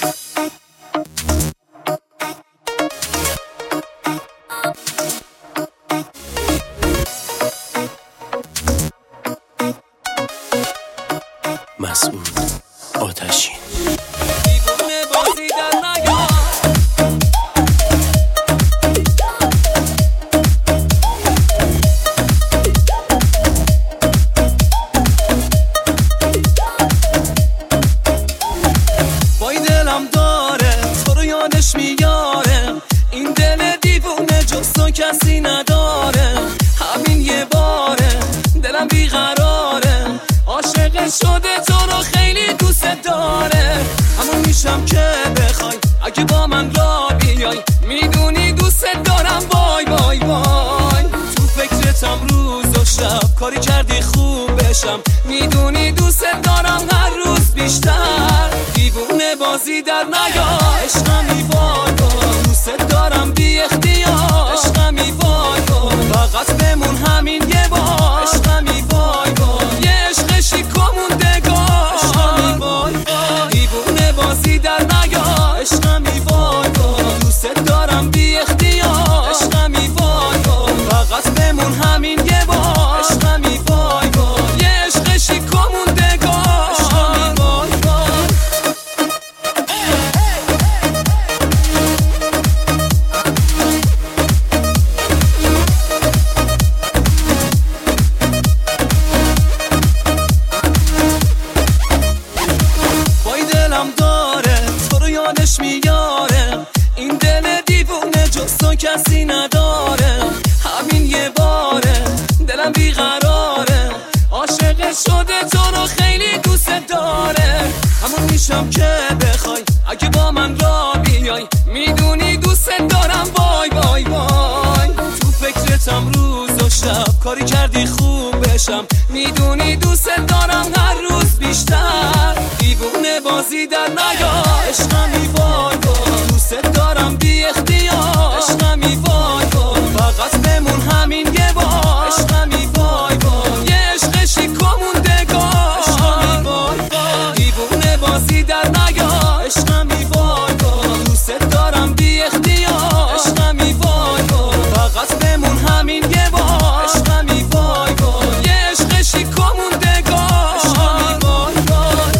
مسعود آتشین. دیوونه بازی در نیا وای دلم داره تو رو یادش میاره، این دل دیوونه جز تو کسی نداره، همین یه باره دلم بیقراره، عاشق شده تو رو خیلی دوست داره، همون میشم که بخوای اگه با من را بیای، میدونی دوست دارم وای وای وای، تو فکرتم روز و شب کاری کردی خوب بشم، میدونی دوست دارم هر روز بیشتر، دیوونه بازی در نیا عشقمی وای وای، دوست دارم بی اختیار عشقمی وای وای، فقط بمون همین یه بار عشقمی وای وای، یه عشق شیکاموندگار عشقمی وای وای، دیوونه بازی در نیا عشقمی وای وای، دوست دارم بی اختیار عشقمی وای وای، فقط بمون همین یه بار عشقمی وای وای، یه عشق شیکاموندگار عشقمی وای وای. وای دلم داره تو رو یادش میاره، این دل دیوونه جز تو کسی نداره، همین یه باره دلم بیقراره، عاشق شده تو رو خیلی دوست داره، همون میشم که بخوای اگه با من را بیای، میدونی دوست دارم وای وای وای، تو فکرتم روز و شب کاری کردی خوب بشم، میدونی دوست دارم هر روز بیشتر، دیوونه بازی در نیا عشقمی وای وای، دوست دارم بی اختیار عشقمی وای وای، فقط بمون همین یه بار عشقمی وای وای، یه عشق شیکاموندگار عشقمی وای وای، دیوونه بازی در نیا عشقمی وای وای، دوست دارم بی اختیار عشقمی وای وای، فقط بمون همین یه بار عشقمی وای وای، یه عشق شیکاموندگار عشقمی وای وای.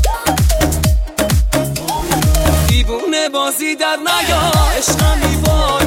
دیوونه بازی در نیا عشقمی وای